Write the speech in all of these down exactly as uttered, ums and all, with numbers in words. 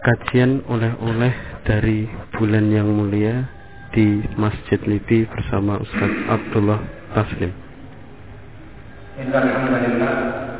kajian oleh-oleh dari bulan yang mulia di Masjid Lipi bersama Ustaz Abdullah Taslim. Alhamdulillah,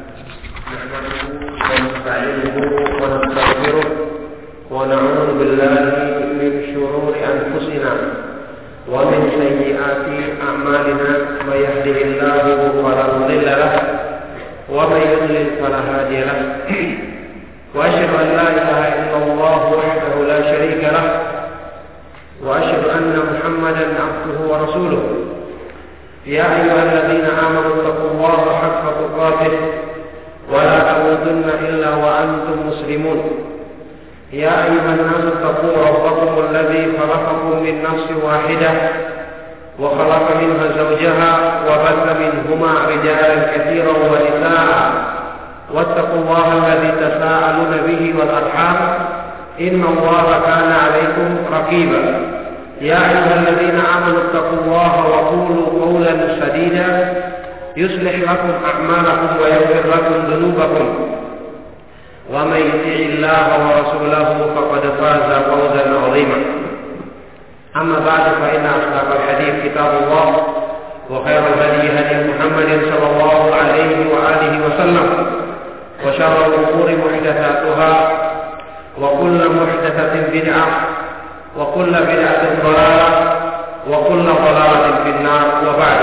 wa nasta'inuhu wa nastaghfiruh wa na'udzu billahi min shururi anfusina wa min sayyiati a'malina. May yahdihillahu fala mudilla lahu wa may yudlil fala hadiya lahu. Wa asyhadu an la ilaha illallah wahdahu la syarika lahu wa asyhadu anna Muhammadan 'abduhu wa rasuluh. يا أيها الذين آمنوا اتقوا الله حق تقاته ولا تموتن إلا وأنتم مسلمون. يا أيها الناس اتقوا ربكم الذي خلقكم من نفس واحدة وخلق منها زوجها وبث منهما رجالا كثيرا ونساء واتقوا الله الذي تساءلون به والأرحام إن الله كان عليكم رقيبا. يا أيها الذين آمنوا اتقوا الله وقولوا قولا سديدا يصلح لكم أعمالكم ويغفر لكم ذنوبكم ومن يطع الله ورسوله فقد فاز فوزا عظيما. أما بعد فإن أصدق الحديث كتاب الله وخير الهدي هدي محمد صلى الله عليه وآله وسلم وشر الأمور محدثاتها وكل محدثة بدعة وكل بدعة ضلالة وكل ضلالة في النار. وبعد.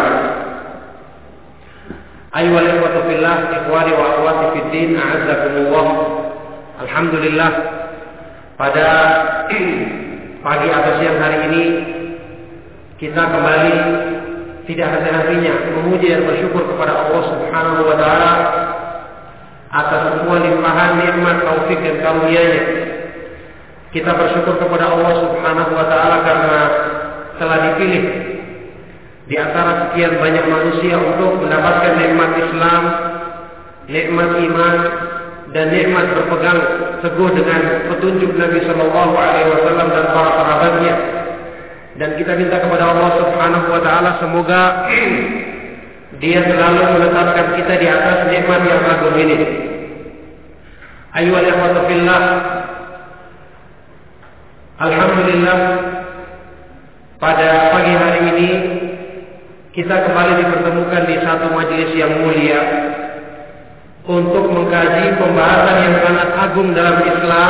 أيها الإخوة في الله، إخواني وأخواتي في الدين، أعزكم الله. Alhamdulillah, pada pagi atau siang hari ini kita kembali tidak henti-hentinya memuji dan bersyukur kepada Allah Subhanahu wa taala atas semua limpahan nikmat, taufik dan karunia-Nya. Kita bersyukur kepada Allah Subhanahu wa taala karena telah dipilih di antara sekian banyak manusia untuk mendapatkan nikmat Islam, nikmat iman, dan nikmat berpegang teguh dengan petunjuk Nabi sallallahu alaihi wasallam dan para sahabatnya. Dan kita minta kepada Allah Subhanahu wa taala semoga Dia selalu menetapkan kita di atas nikmat yang agung ini. Ayyuhal ikhwatu fillah, alhamdulillah, pada pagi hari ini kita kembali dipertemukan di satu majelis yang mulia untuk mengkaji pembahasan yang sangat agung dalam Islam,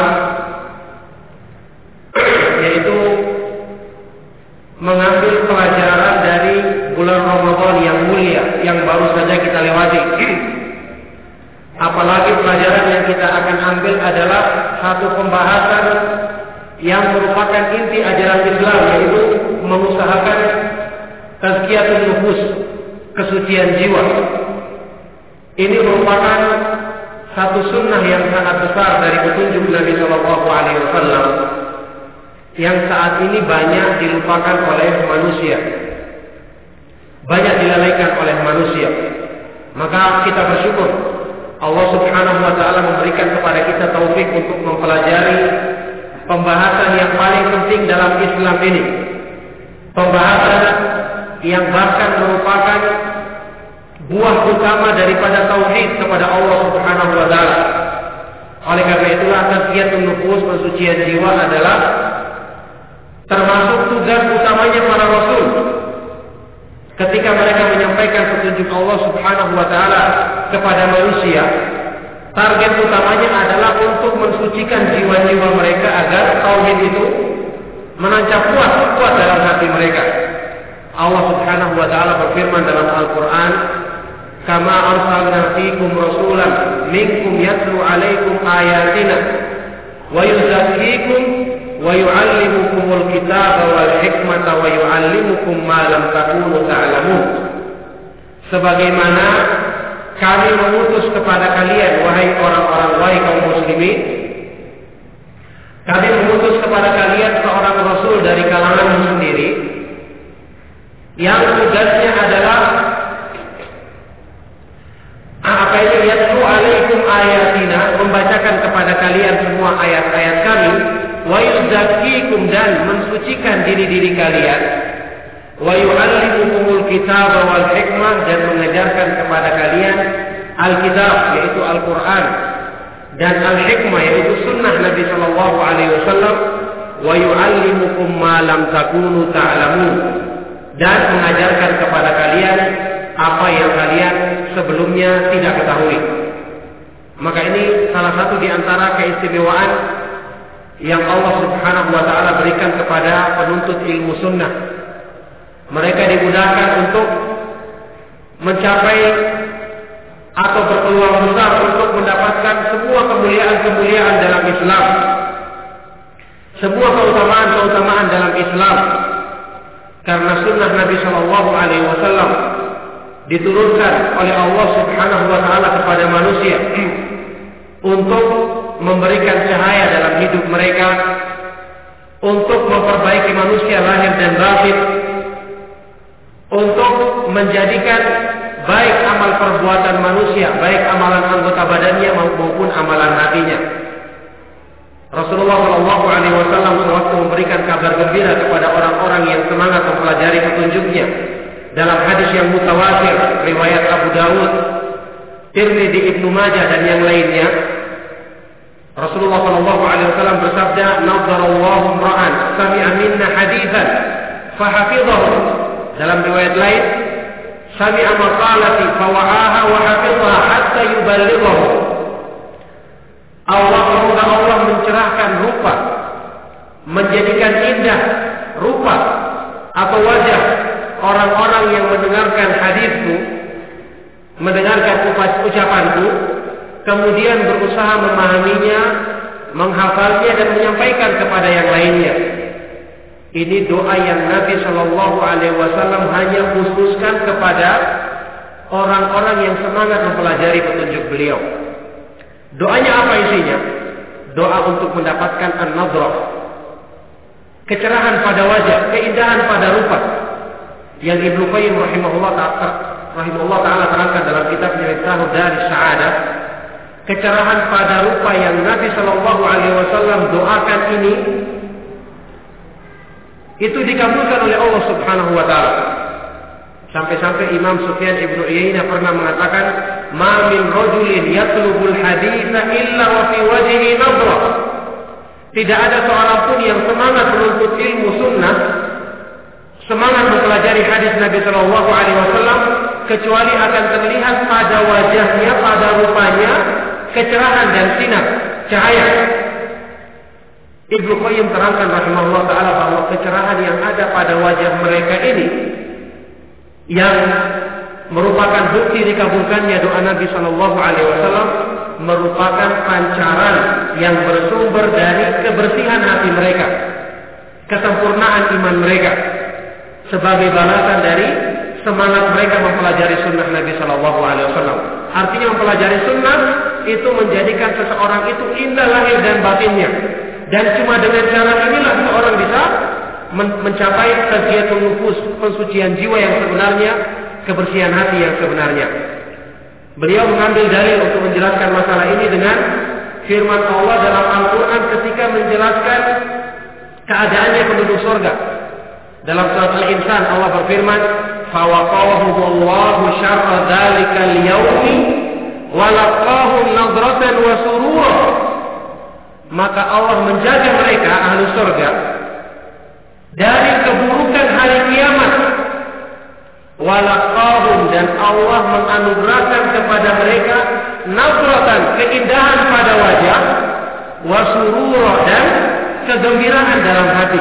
yaitu mengambil pelajaran dari bulan Ramadan yang mulia yang baru saja kita lewati. Apalagi pelajaran yang kita akan ambil adalah satu pembahasan yang merupakan inti ajaran Islam, yaitu mengusahakan tazkiyatun nufus, kesucian jiwa. Ini merupakan satu sunnah yang sangat besar dari petunjuk Nabi Shallallahu Alaihi Wasallam yang saat ini banyak dilupakan oleh manusia, banyak dilalaikan oleh manusia. Maka kita bersyukur Allah Subhanahu Wa Taala memberikan kepada kita taufik untuk mempelajari pembahasan yang paling penting dalam Islam ini, pembahasan yang bahkan merupakan buah utama daripada tauhid kepada Allah Subhanahu wa taala. Oleh karena itulah tazkiyatun nufus, pensucian jiwa adalah termasuk tugas utamanya para rasul ketika mereka menyampaikan petunjuk Allah Subhanahu wa taala kepada manusia. Target utamanya adalah untuk mensucikan jiwa-jiwa mereka agar tauhid itu menancap kuat kuat dalam hati mereka. Allah Subhanahu wa taala berfirman dalam Al-Qur'an, "Kama arsalna fiikum rasulan minkum yatlu 'alaikum ayatina wa yuzakkikum wa yu'allimukumul kitaba wal hikmata wa yu'allimukum ma lam takunu ta'lamun." Sebagaimana kami mengutus kepada kalian, wahai orang-orang, wahai kaum muslimin, kami mengutus kepada kalian seorang rasul dari kalanganmu sendiri yang tugasnya adalah apa itu, yatlu alaikum ayatina, membacakan kepada kalian semua ayat-ayat kami, wa yuzakkikum, dan mensucikan diri-diri kalian, wa yu'allimukumul kitaba wal hikmah, dan mengajarkan kepada kalian Alkitab, yaitu Al-Quran, dan Al-Hikmah, yaitu sunnah Nabi Sallallahu Alaihi yu'allimukum ma lam takunu ta'lamun, dan mengajarkan kepada kalian apa yang kalian sebelumnya tidak ketahui. Maka ini salah satu di antara keistimewaan yang Allah Subhanahu wa taala berikan kepada penuntut ilmu sunnah. Mereka dimudahkan untuk mencapai atau berpeluang besar untuk mendapatkan semua kemuliaan-kemuliaan dalam Islam, semua keutamaan-keutamaan dalam Islam, karena sunnah Nabi Shallallahu Alaihi Wasallam diturunkan oleh Allah Subhanahu Wa Taala kepada manusia untuk memberikan cahaya dalam hidup mereka, untuk memperbaiki manusia lahir dan batin, untuk menjadikan baik amal perbuatan manusia, baik amalan anggota badannya maupun amalan hatinya. Rasulullah Shallallahu Alaihi Wasallam sewaktu memberikan kabar gembira kepada orang-orang yang semangat mempelajari petunjuknya dalam hadis yang mutawatir riwayat Abu Dawud, Tirmidzi, Ibnu Majah dan yang lainnya. Rasulullah Shallallahu Alaihi Wasallam bersabda, "Nadarallahu imra'an sami'a minna haditsan fahafidhahu." Dalam riwayat lain, "Sami'a maqalati fawa'aha wa hafidhaha hatta yuballighahu." Allah, semoga Allah mencerahkan rupa, menjadikan indah rupa atau wajah orang-orang yang mendengarkan hadisku, mendengarkan ucapanku, kemudian berusaha memahaminya, menghafalnya dan menyampaikan kepada yang lainnya. Ini doa yang Nabi Shallallahu Alaihi Wasallam hanya khususkan kepada orang-orang yang semangat mempelajari petunjuk beliau. Doanya apa isinya? Doa untuk mendapatkan an-nadrah, kecerahan pada wajah, keindahan pada rupa, yang Ibnu Qayyim rahimahullah ta'ala rahimahullah ta'ala terangkan dalam kitabnya Miftahud Daris Sa'adah. Kecerahan pada rupa yang Nabi Shallallahu Alaihi Wasallam doakan ini, itu dikabulkan oleh Allah Subhanahu Wa Taala. Sampai-sampai Imam Sufyan Ibnu Uyainah pernah mengatakan, "Ma min rajulin yatlubul haditsa illa wa fi wajhihi nadrah." Tidak ada seorang pun yang semangat menuntut ilmu sunnah, semangat mempelajari hadis Nabi Shallallahu Alaihi Wasallam, kecuali akan terlihat pada wajahnya, pada rupanya, kecerahan dan sinar cahaya. Ibnu Qayyim terangkan rahimahullah ta'ala bahwa kecerahan yang ada pada wajah mereka ini, yang merupakan bukti dikabulkannya doa Nabi Shallallahu Alaihi Wasallam, merupakan pancaran yang bersumber dari kebersihan hati mereka, kesempurnaan iman mereka, sebagai balasan dari semangat mereka mempelajari sunnah Nabi Shallallahu Alaihi Wasallam. Artinya mempelajari sunnah itu menjadikan seseorang itu indah lahir dan batinnya, dan cuma dengan cara inilah seorang bisa men- mencapai tazkiyatun nufus, pensucian jiwa yang sebenarnya, kebersihan hati yang sebenarnya. Beliau mengambil dalil untuk menjelaskan masalah ini dengan firman Allah dalam Al-Quran ketika menjelaskan keadaannya penduduk surga. Dalam surat Al-Insan Allah berfirman, "Fawaqahumullahu syarra dzalikal yaumi wa laqahum nadratan wa surura." Maka Allah menjaga mereka ahli surga dari keburukan hari kiamat. Wa laqahum, dan Allah menganugerahkan kepada mereka nadratan, keindahan pada wajah, wa surura, dan kegembiraan dalam hati.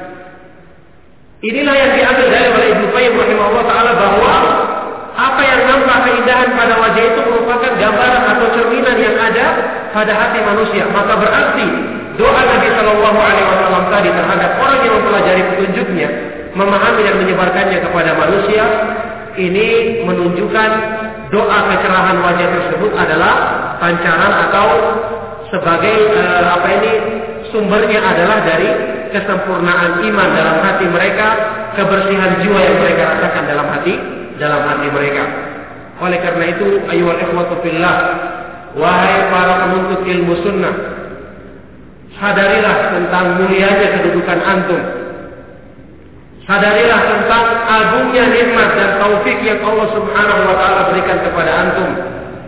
Inilah yang diambil dari oleh Ibnu Qayyim rahimahullah ta'ala, bahwa apa yang nampak keindahan pada wajah itu merupakan gambaran atau cerminan yang ada pada hati manusia. Maka berarti doa Nabi Shallallahu Alaihi Wasallam tadi terhadap orang yang mempelajari petunjuknya, memahami dan menyebarkannya kepada manusia, ini menunjukkan doa kecerahan wajah tersebut adalah pancaran atau sebagai eh, apa ini sumbernya adalah dari kesempurnaan iman dalam hati mereka, kebersihan jiwa yang mereka rasakan dalam hati dalam hati mereka. Oleh karena itu, ayyuhal ikhwatu fillah, wahai para penuntut ilmu sunnah, sadarilah tentang mulianya kedudukan antum. Sadarilah tentang agungnya nikmat dan taufik yang Allah Subhanahu wa taala berikan kepada antum.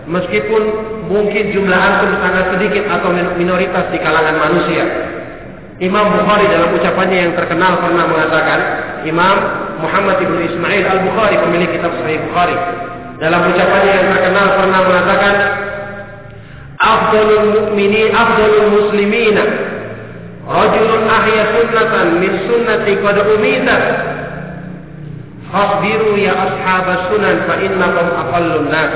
Meskipun mungkin jumlah antum sangat sedikit atau minoritas di kalangan manusia, Imam Bukhari dalam ucapannya yang terkenal pernah mengatakan, Imam Muhammad ibn Ismail al-Bukhari, pemilik kitab Sahih Bukhari, dalam ucapannya yang terkenal pernah mengatakan, Afdalul mu'minin, afdalul muslimina, rajulun ahya sunnatan min sunnati qad umita, fasbiru ya ashabas sunan fa innakum aqallun nas.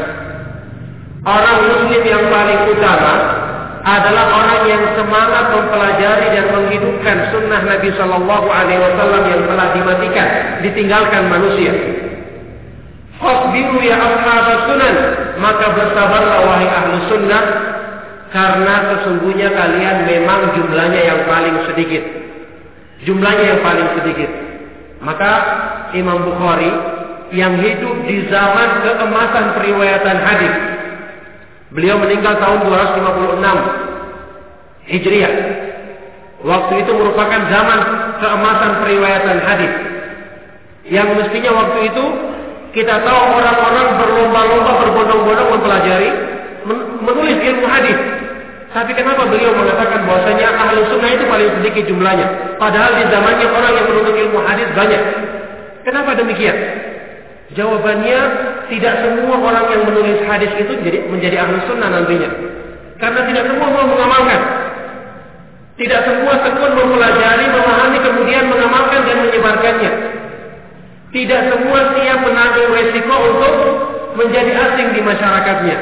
Orang muslim yang paling utama adalah orang yang semangat mempelajari dan menghidupkan sunnah Nabi Shallallahu Alaihi Wasallam yang telah dimatikan, ditinggalkan manusia. Fasbiru ya ashabas sunan, maka bersabarlah wahai ahlu sunnah, karena sesungguhnya kalian memang jumlahnya yang paling sedikit. Jumlahnya yang paling sedikit. Maka Imam Bukhari yang hidup di zaman keemasan periwayatan hadis, beliau meninggal tahun dua ratus lima puluh enam Hijriah. Waktu itu merupakan zaman keemasan periwayatan hadis, yang mestinya waktu itu kita tahu orang-orang berlomba-lomba, berbondong-bondong mempelajari, menulis ilmu hadis. Tapi kenapa beliau mengatakan bahwasanya ahlu sunnah itu paling sedikit jumlahnya, padahal di zamannya orang yang menuntut ilmu hadis banyak? Kenapa demikian? Jawabannya, tidak semua orang yang menulis hadis itu jadi, menjadi ahlu sunnah nantinya. Karena tidak semua mau mengamalkan. Tidak semua tekun mempelajari, memahami, kemudian mengamalkan dan menyebarkannya. Tidak semua siap menanggung resiko untuk menjadi asing di masyarakatnya.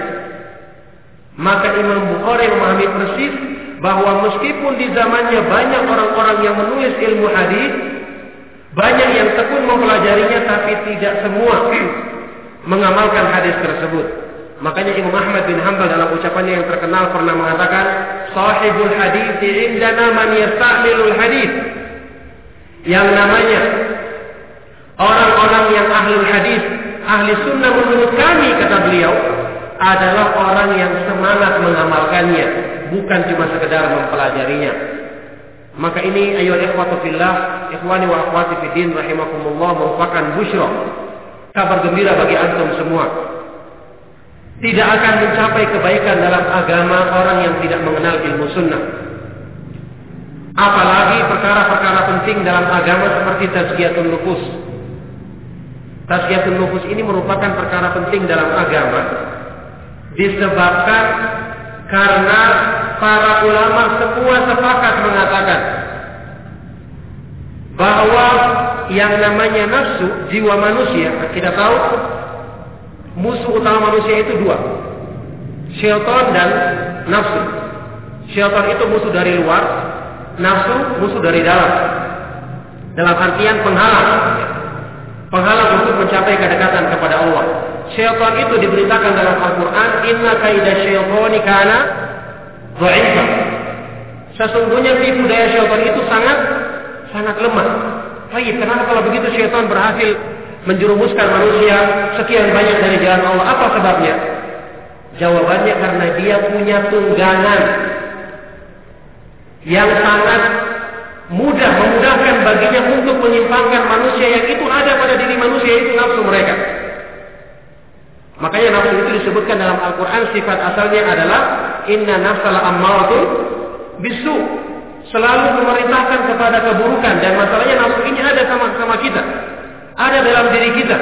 Maka Imam Bukhari memahami persis bahwa meskipun di zamannya banyak orang-orang yang menulis ilmu hadis, banyak yang tekun mempelajarinya, tapi tidak semua mengamalkan hadis tersebut. Makanya Imam Ahmad bin Hanbal dalam ucapannya yang terkenal pernah mengatakan, sahibul hadits indana man yasta'milul hadis. Yang namanya orang-orang yang ahli hadis, ahli sunnah menurut kami, kata beliau, adalah orang yang semangat mengamalkannya, bukan cuma sekedar mempelajarinya. Maka ini ayyuhal ikhwatu fillah, ikhwani wa akhwati fiddin rahimakumullah, merupakan busyra, kabar gembira bagi antum semua. Tidak akan mencapai kebaikan dalam agama orang yang tidak mengenal ilmu sunnah. Apalagi perkara-perkara penting dalam agama seperti tazkiyatun nufus. Tazkiyatun nufus ini merupakan perkara penting dalam agama, disebabkan karena para ulama semua sepakat mengatakan bahwa yang namanya nafsu, jiwa manusia, kita tahu musuh utama manusia itu dua, syaitan dan nafsu. Syaitan itu musuh dari luar, nafsu musuh dari dalam. Dalam artian penghalang, penghalang untuk mencapai kedekatan kepada Allah. Syaitan itu diberitakan dalam Al-Quran, inna kaida syaitani kana dha'ifa. Sesungguhnya tipu daya syaitan itu sangat sangat lemah. Baik, kenapa kalau begitu syaitan berhasil menjerumuskan manusia sekian banyak dari jalan Allah? Apa sebabnya? Jawabannya karena dia punya tunggangan yang sangat mudah, memudahkan baginya untuk menyimpangkan manusia yang itu ada pada diri manusia, itu nafsu mereka. Makanya nafsu itu disebutkan dalam Al-Quran, sifat asalnya adalah inna nafsala ammaratun bisu, selalu memerintahkan kepada keburukan. Dan masalahnya nafsu ini ada sama-sama kita, ada dalam diri kita.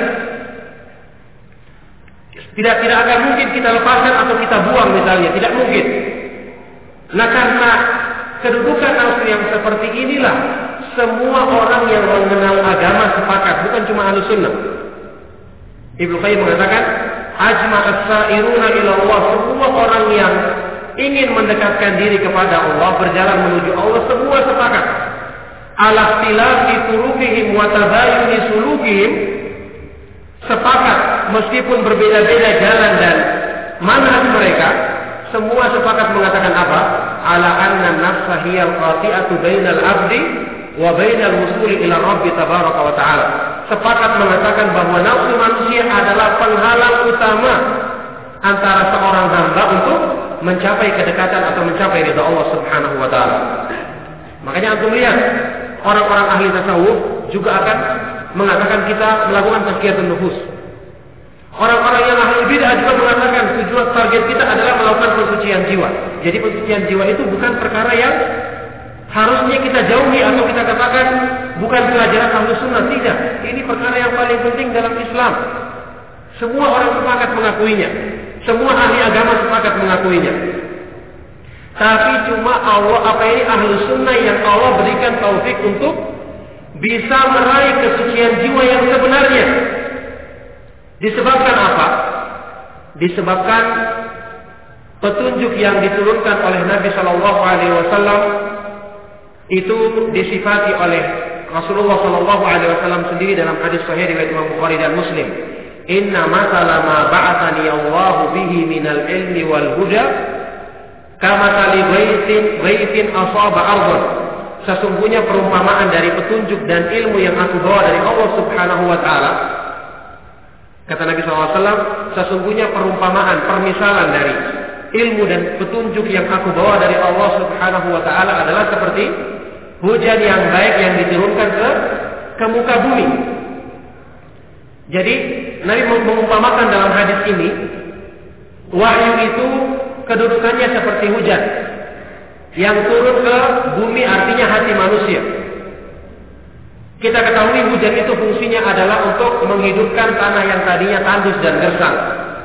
Tidak tidak akan mungkin kita lepaskan atau kita buang misalnya, tidak mungkin. Nah, karena kedudukan nafsu yang seperti inilah, semua orang yang mengenal agama sepakat, bukan cuma Ahlus Sunnah. Ibnu Qayyim mengatakan, ajma as-sa'iruna ila Allah, semua orang yang ingin mendekatkan diri kepada Allah, berjalan menuju Allah, semua sepakat. Ala ikhtilafi turukihim wa tabayuni sulukihim, sepakat meskipun berbeda-beda jalan dan manhaj mereka, semua sepakat mengatakan apa? Ala anna nafsa hiyal qati'atu bainal abdi wa bainal wusuli ila Rabbi tabaraka wa ta'ala. Sepakat mengatakan bahwa nafsu manusia adalah penghalang utama antara seorang hamba untuk mencapai kedekatan atau mencapai ridha Allah Subhanahu wa ta'ala. Makanya antum lihat, orang-orang ahli tasawuf juga akan mengatakan kita melakukan tazkiyatun nufus. Orang-orang yang ahli bid'ah juga mengatakan tujuan target kita adalah melakukan pensucian jiwa. Jadi pensucian jiwa itu bukan perkara yang harusnya kita jauhi atau kita katakan bukan pelajaran Ahlus Sunnah, tidak. Ini perkara yang paling penting dalam Islam. Semua orang sepakat mengakuinya. Semua ahli agama sepakat mengakuinya. Tapi cuma Allah, apa ini Ahlus Sunnah yang Allah berikan taufik untuk bisa meraih kesucian jiwa yang sebenarnya. Disebabkan apa? Disebabkan petunjuk yang diturunkan oleh Nabi Shallallahu Alaihi Wasallam itu disifati oleh Rasulullah Shallallahu Alaihi Wasallam sendiri dalam hadis sahih riwayat Imam Bukhari dan Muslim. Inna masala ma ba'athani Allahu bihi minal ilmi wal huda kama tali baitin baitin asaba ardh. Sesungguhnya perumpamaan dari petunjuk dan ilmu yang aku bawa dari Allah Subhanahu wa taala, kata Nabi shallallahu alaihi wasallam, sesungguhnya perumpamaan, permisalan dari ilmu dan petunjuk yang aku bawa dari Allah Subhanahu wa taala adalah seperti hujan yang baik yang diturunkan ke ke muka bumi. Jadi Nabi mengumpamakan dalam hadis ini, wahyu itu kedudukannya seperti hujan yang turun ke bumi, artinya hati manusia. Kita ketahui hujan itu fungsinya adalah untuk menghidupkan tanah yang tadinya tandus dan gersang.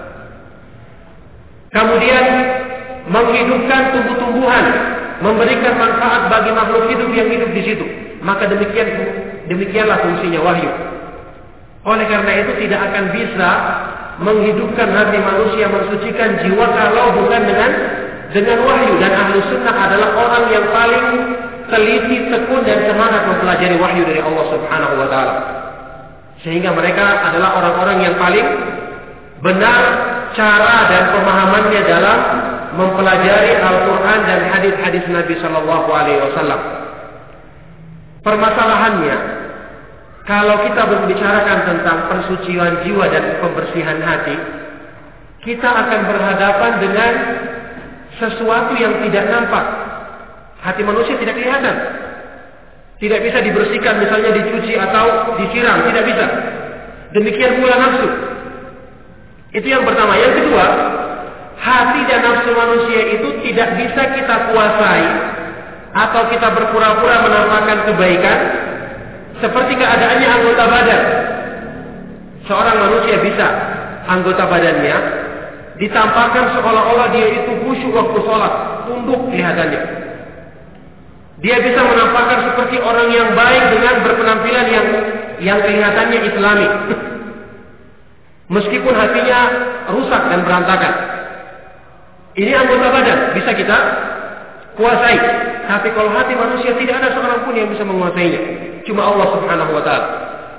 Kemudian menghidupkan tumbuh-tumbuhan, memberikan manfaat bagi makhluk hidup yang hidup di situ. Maka demikian demikianlah fungsinya wahyu. Oleh karena itu tidak akan bisa menghidupkan hati manusia, mensucikan jiwa kalau bukan dengan dengan wahyu. Dan Ahlus Sunnah adalah orang yang paling teliti, tekun dan semangat mempelajari wahyu dari Allah Subhanahu wa taala. Sehingga mereka adalah orang-orang yang paling benar cara dan pemahamannya dalam mempelajari Al-Quran dan hadis-hadis Nabi Shallallahu Alaihi Wasallam. Permasalahannya, kalau kita membicarakan tentang persucian jiwa dan pembersihan hati, kita akan berhadapan dengan sesuatu yang tidak nampak. Hati manusia tidak kelihatan, tidak bisa dibersihkan, misalnya dicuci atau disiram, tidak bisa. Demikian pula nafsu. Itu yang pertama. Yang kedua, hati dan nafsu manusia itu tidak bisa kita kuasai atau kita berpura-pura menampakkan kebaikan seperti keadaannya anggota badan. Seorang manusia bisa anggota badannya ditampakkan seolah-olah dia itu khusyuk waktu sholat, tunduk kelihatannya. Dia bisa menampakkan seperti orang yang baik dengan berpenampilan yang yang kelihatannya Islami. Meskipun hatinya rusak dan berantakan. Ini anggota badan, bisa kita kuasai. Tapi kalau hati manusia tidak ada seorang pun yang bisa menguasainya. Cuma Allah Subhanahu wa taala.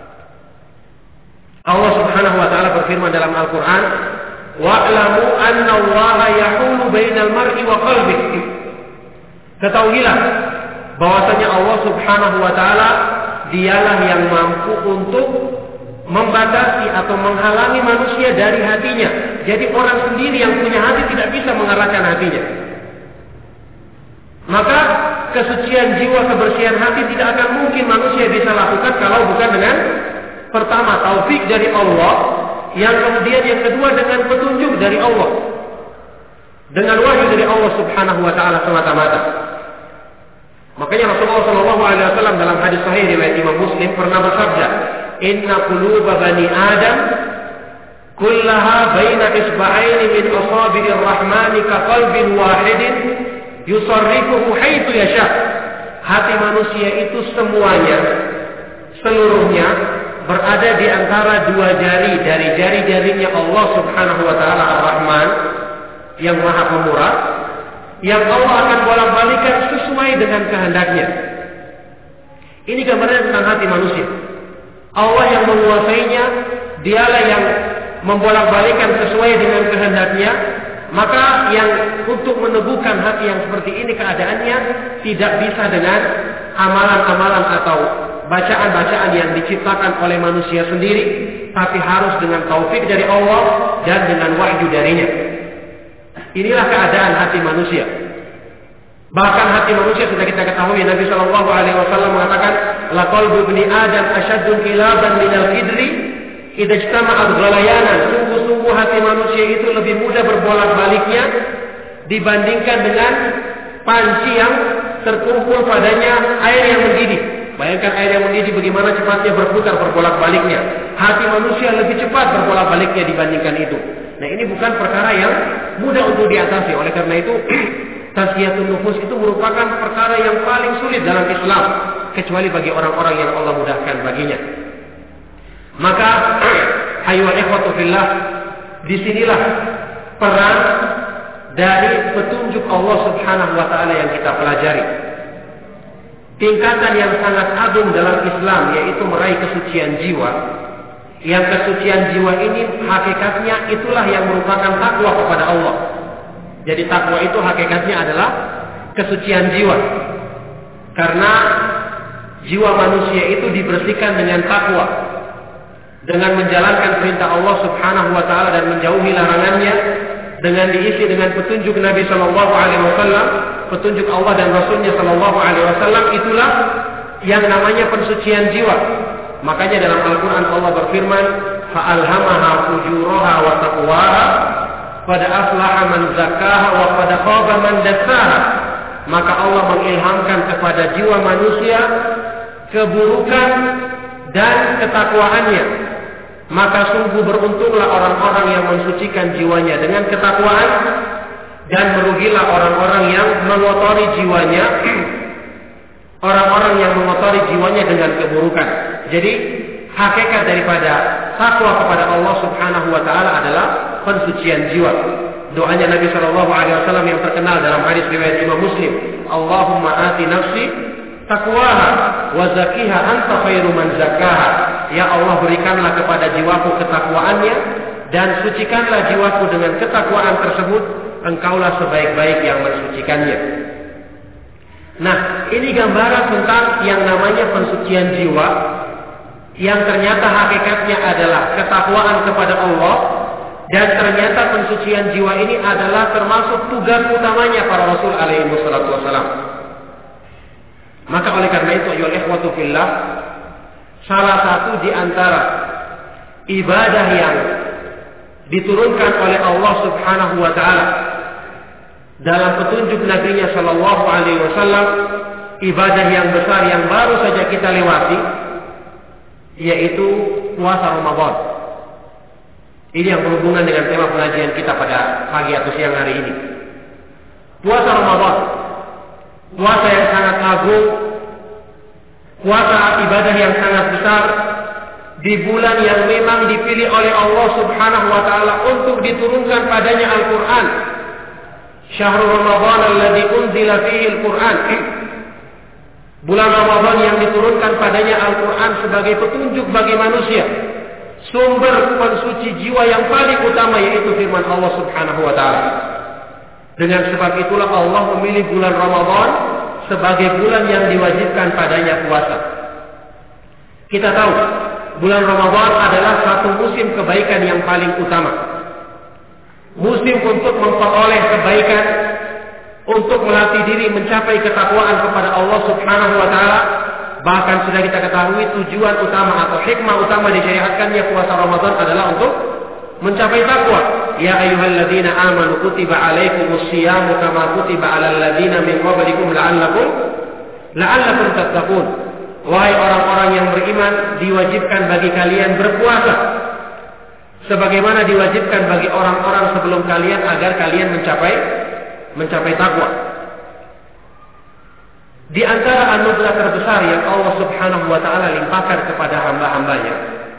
Allah Subhanahu wa taala berfirman dalam Al-Qur'an, "Wa'lamu anna Allaha yahulu bainal mar'i wa qalbihi." Ketahuilah bahwasanya Allah Subhanahu wa taala dialah yang mampu untuk membatasi atau menghalangi manusia dari hatinya. Jadi orang sendiri yang punya hati tidak bisa mengarahkan hatinya. Maka kesucian jiwa, kebersihan hati tidak akan mungkin manusia bisa lakukan kalau bukan dengan pertama taufik dari Allah, yang kemudian yang kedua dengan petunjuk dari Allah, dengan wahyu dari Allah Subhanahu wa taala semata-mata. Makanya Rasulullah Shallallahu Alaihi Wasallam dalam hadis sahih riwayat Imam Muslim pernah bersabda, Inna quluba bani Adam kullaha baina isba'aini min asabi'ir rahmani ka qalbin wahidin yusarrifuhu haitsu yasha. Hati manusia itu semuanya, seluruhnya berada di antara dua jari dari jari-jarinya Allah Subhanahu wa taala Ar-Rahman yang Maha Pemurah, yang Allah akan bolak-balikan sesuai dengan kehendaknya. Ini gambaran tentang hati manusia. Allah yang menguasainya, dialah yang membolak-balikan sesuai dengan kehendaknya. Maka yang untuk meneguhkan hati yang seperti ini keadaannya tidak bisa dengan amalan-amalan atau bacaan-bacaan yang diciptakan oleh manusia sendiri, tapi harus dengan taufik dari Allah dan dengan wahyu darinya. Inilah keadaan hati manusia. Bahkan hati manusia sudah kita ketahui, Nabi Shallallahu Alaihi Wasallam mengatakan, la qalbu ibni Adam asyaddu qilaban minal qidri idza ijtama'at ghalayanan. Sungguh-sungguh hati manusia itu lebih mudah berbolak-baliknya dibandingkan dengan panci yang terkumpul padanya air yang mendidih. Bayangkan air yang mendidih bagaimana cepatnya berputar berbolak-baliknya. Hati manusia lebih cepat berbolak-baliknya dibandingkan itu. Nah, ini bukan perkara yang mudah untuk diatasi. Oleh karena itu, tazkiyatun nufus itu merupakan perkara yang paling sulit dalam Islam, kecuali bagi orang-orang yang Allah mudahkan baginya. Maka, ayyuhal ikhwatu fillah, disinilah peran dari petunjuk Allah Subhanahu wa taala yang kita pelajari. Tingkatan yang sangat agung dalam Islam, yaitu meraih kesucian jiwa. Yang kesucian jiwa ini hakikatnya itulah yang merupakan takwa kepada Allah. Jadi takwa itu hakikatnya adalah kesucian jiwa. Karena jiwa manusia itu dibersihkan dengan takwa, dengan menjalankan perintah Allah Subhanahu wa taala dan menjauhi larangannya, dengan diisi dengan petunjuk Nabi sallallahu alaihi wasallam, petunjuk Allah dan Rasulnya sallallahu alaihi wasallam, itulah yang namanya pensucian jiwa. Makanya dalam Al-Quran Allah berfirman, فَأَلْهَمَهَا فُجُورَهَا وَتَقْوَاهَا قَدْ أَفْلَحَ مَنْ زَكَّاهَا وَقَدْ خَابَ مَنْ دَسَّاهَا. Maka Allah mengilhamkan kepada jiwa manusia keburukan dan ketakwaannya. Maka sungguh beruntunglah orang-orang yang mensucikan jiwanya dengan ketakwaan, dan merugilah orang-orang yang mengotori jiwanya orang-orang yang mengotori jiwanya dengan keburukan. Jadi hakikat daripada takwa kepada Allah Subhanahu wa taala adalah pensucian jiwa. Doanya Nabi sallallahu alaihi wasallam yang terkenal dalam hadis riwayat Imam Muslim, Allahumma ati nafsi taqwaha wa zakkiha anta khairu man zakkaha. Ya Allah, berikanlah kepada jiwaku ketakwaannya dan sucikanlah jiwaku dengan ketakwaan tersebut, engkaulah sebaik-baik yang mensucikannya. Nah, ini gambaran tentang yang namanya pensucian jiwa, yang ternyata hakikatnya adalah ketakwaan kepada Allah, dan ternyata pensucian jiwa ini adalah termasuk tugas utamanya para Rasul alaihi wassalatu wassalam. Maka oleh karena itu, ayyuhal ikhwatu fillah, salah satu di antara ibadah yang diturunkan oleh Allah Subhanahu wa taala dalam petunjuk Nabi-Nya sallallahu alaihi wasallam, ibadah yang besar yang baru saja kita lewati, yaitu puasa Ramadan. Ini yang berhubungan dengan tema pengajian kita pada pagi atau siang hari ini. Puasa Ramadan, puasa yang sangat agung, puasa ibadah yang sangat besar, di bulan yang memang dipilih oleh Allah Subhanahu wa taala untuk diturunkan padanya Al-Qur'an. Syahrul Ramadan alladzi unzila fihi Al-Qur'an. Bulan Ramadan yang diturunkan padanya Al-Qur'an sebagai petunjuk bagi manusia, sumber pensuci jiwa yang paling utama, yaitu firman Allah Subhanahu wa taala. Dengan sebab itulah Allah memilih bulan Ramadan sebagai bulan yang diwajibkan padanya puasa. Kita tahu bulan Ramadan adalah satu musim kebaikan yang paling utama. Musim untuk memperoleh kebaikan, untuk melatih diri mencapai ketakwaan kepada Allah Subhanahu wa taala. Bahkan sudah kita ketahui tujuan utama atau hikmah utama disyariatkannya puasa Ramadan adalah untuk mencapai takwa. Ya ayyuhalladzina amanu kutiba alaikumus syiyamu kama kutiba alal ladzina min qablikum la'allakum la'allakum tattaqun. Wahai orang-orang yang beriman, diwajibkan bagi kalian berpuasa sebagaimana diwajibkan bagi orang-orang sebelum kalian, agar kalian mencapai mencapai takwa. Di antara anugerah terbesar yang Allah Subhanahu wa taala limpahkan kepada hamba-hambanya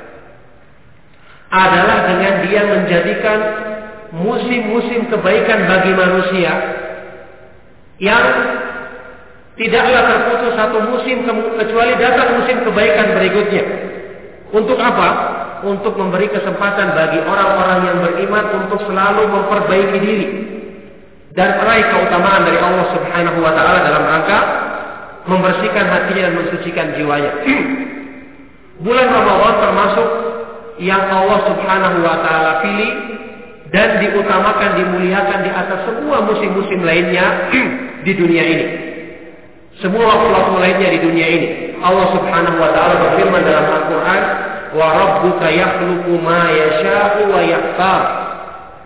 adalah dengan Dia menjadikan musim-musim kebaikan bagi manusia yang tidaklah terputus satu musim kecuali datang musim kebaikan berikutnya. Untuk apa? Untuk memberi kesempatan bagi orang-orang yang beriman untuk selalu memperbaiki diri dan meraih keutamaan dari Allah Subhanahu wa taala dalam rangka membersihkan hatinya dan mensucikan jiwanya. Bulan Ramadan termasuk yang Allah Subhanahu wa taala pilih dan diutamakan, dimuliakan di atas semua musim-musim lainnya di dunia ini. Semua waktu-waktu lainnya di dunia ini. Allah Subhanahu wa taala berfirman dalam Al-Qur'an, "Wa rabbuka yakhluqu ma yasha'u wa yakhtar."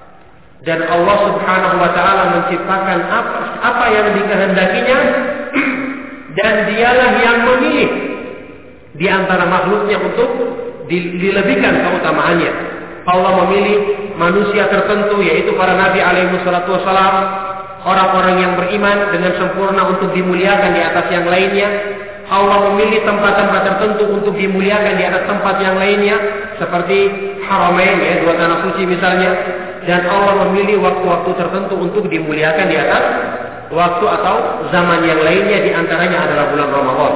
Dan Allah Subhanahu wa taala menciptakan apa, apa yang dikehendakinya dan dialah yang memilih di antara makhluknya untuk dilebihkan keutamaannya. Allah memilih manusia tertentu, yaitu para nabi alaihi wassalatu wassalam, orang-orang yang beriman dengan sempurna untuk dimuliakan di atas yang lainnya. Allah memilih tempat-tempat tertentu untuk dimuliakan di atas tempat yang lainnya, seperti Haramain, ya, dua tanah suci misalnya. Dan Allah memilih waktu-waktu tertentu untuk dimuliakan di atas waktu atau zaman yang lainnya, di antaranya adalah bulan Ramadan.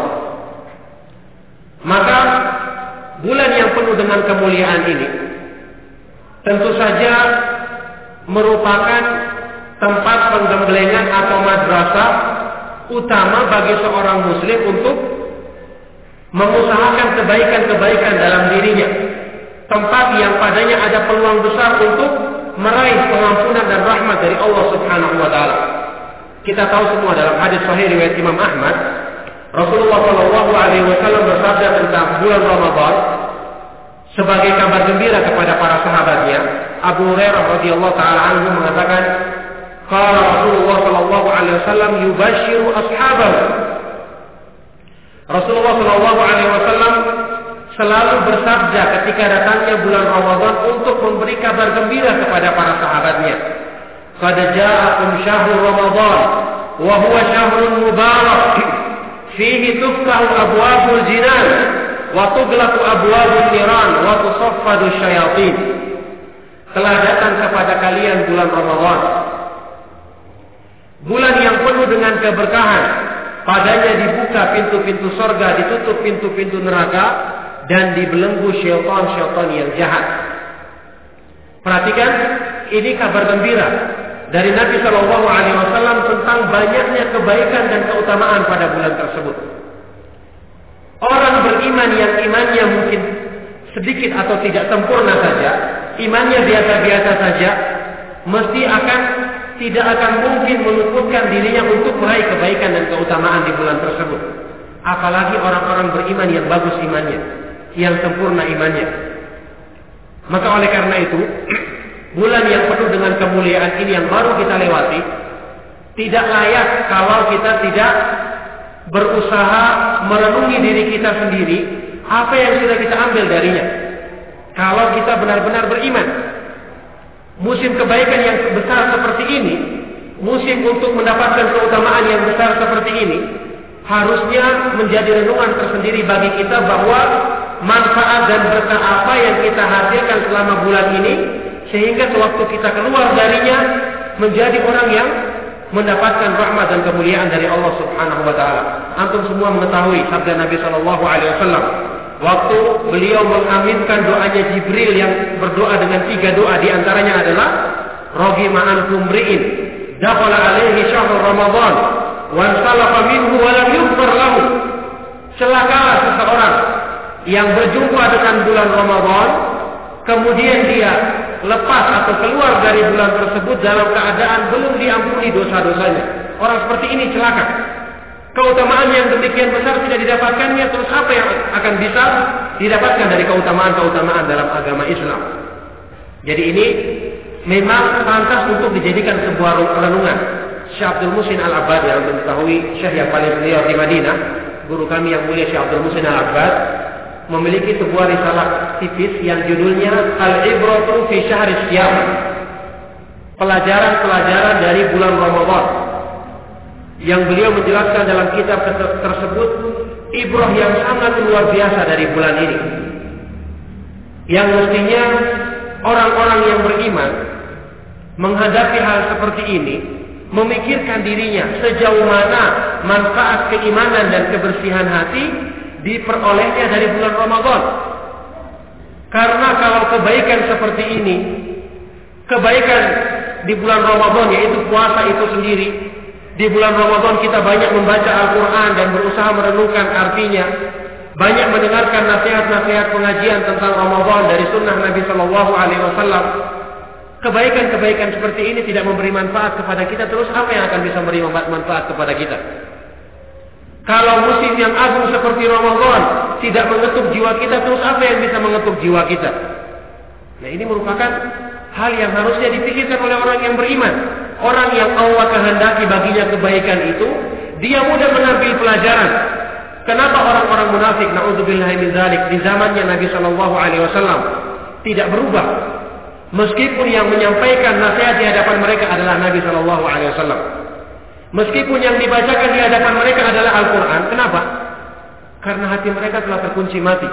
Maka bulan yang penuh dengan kemuliaan ini tentu saja merupakan tempat penggemblengan atau madrasah utama bagi seorang muslim untuk mengusahakan kebaikan-kebaikan dalam dirinya. Tempat yang padanya ada peluang besar untuk meraih pengampunan dan rahmat dari Allah Subhanahu wa taala. Kita tahu semua dalam hadis sahih riwayat Imam Ahmad, Rasulullah shallallahu alaihi wasallam bersabda tentang bulan Ramadan sebagai kabar gembira kepada para sahabatnya. Abu Hurairah radhiyallahu taala anhu mengatakan, qala Rasulullah shallallahu alaihi wasallam yubashiru ashabahu. Rasulullah shallallahu alaihi wasallam selalu bersabda ketika datangnya bulan Ramadan untuk memberi kabar gembira kepada para sahabatnya. Qad ja'akum syahrul Ramadan wa huwa syahrun mubarak fihi tuftahu abwabul jinan wa tughlaqu abwabun niran wa tusaffadu syayatin. Telah datang kepada kalian bulan Ramadan, bulan yang penuh dengan keberkahan. Padanya dibuka pintu-pintu surga, ditutup pintu-pintu neraka, dan dibelenggu syaitan-syaitan yang jahat. Perhatikan, ini kabar gembira dari Nabi Shallallahu Alaihi Wasallam tentang banyaknya kebaikan dan keutamaan pada bulan tersebut. Orang beriman yang imannya mungkin sedikit atau tidak sempurna saja, imannya biasa-biasa saja, mesti akan tidak akan mungkin meluputkan dirinya untuk meraih kebaikan dan keutamaan di bulan tersebut. Apalagi orang-orang beriman yang bagus imannya, yang sempurna imannya. Maka oleh karena itu, bulan yang penuh dengan kemuliaan ini yang baru kita lewati, tidak layak kalau kita tidak berusaha merenungi diri kita sendiri, apa yang sudah kita ambil darinya. Kalau kita benar-benar beriman, musim kebaikan yang besar seperti ini, musim untuk mendapatkan keutamaan yang besar seperti ini, harusnya menjadi renungan tersendiri bagi kita bahwa manfaat dan berkah apa yang kita hasilkan selama bulan ini, sehingga sewaktu kita keluar darinya menjadi orang yang mendapatkan rahmat dan kemuliaan dari Allah Subhanahu wa taala. Antum semua mengetahui sabda Nabi sallallahu alaihi wasallam waktu beliau mengaminkan doanya Jibril yang berdoa dengan tiga doa, di antaranya adalah Raghima ankum mri'in dakhala alaihi syahrul Ramadan wa ansalafa minhu wa lam yughfar lahu. Celakalah seseorang yang berjumpa dengan bulan Ramadan, kemudian dia lepas atau keluar dari bulan tersebut dalam keadaan belum diampuni dosa-dosanya. Orang seperti ini celaka. Keutamaan yang demikian besar tidak didapatkannya, terus apa yang akan bisa didapatkan dari keutamaan-keutamaan dalam agama Islam? Jadi ini memang pantas untuk dijadikan sebuah renungan. Syekh Abdul Muhsin Al-Abbad, yang mengetahui Syekh yang paling senior di Madinah, guru kami yang mulia Syekh Abdul Muhsin Al-Abbad, memiliki sebuah risalah tipis yang judulnya Al-Ibratu fi Syahri Syiyam. Pelajaran-pelajaran dari bulan Ramadan. Yang beliau menjelaskan dalam kitab tersebut ibrah yang sangat luar biasa dari bulan ini. Yang mestinya orang-orang yang beriman menghadapi hal seperti ini, memikirkan dirinya sejauh mana manfaat keimanan dan kebersihan hati diperolehnya dari bulan Ramadan. Karena kalau kebaikan seperti ini, kebaikan di bulan Ramadan yaitu puasa itu sendiri, di bulan Ramadan kita banyak membaca Al-Quran dan berusaha merenungkan artinya, banyak mendengarkan nasihat-nasihat pengajian tentang Ramadan dari sunnah Nabi Shallallahu Alaihi Wasallam. Kebaikan-kebaikan seperti ini tidak memberi manfaat kepada kita, terus apa yang akan bisa memberi manfaat kepada kita? Kalau musim yang agung seperti Ramadan tidak mengetuk jiwa kita, terus apa yang bisa mengetuk jiwa kita? Nah, ini merupakan hal yang harusnya dipikirkan oleh orang yang beriman. Orang yang Allah kehendaki baginya kebaikan itu, dia mudah mengambil pelajaran. Kenapa orang-orang munafik, na'udzubillahi min dzalik, di zamannya Nabi Shallallahu Alaihi Wasallam tidak berubah, meskipun yang menyampaikan nasihat di hadapan mereka adalah Nabi Shallallahu Alaihi Wasallam, meskipun yang dibacakan di hadapan mereka adalah Al-Quran. Kenapa? Karena hati mereka telah terkunci mati.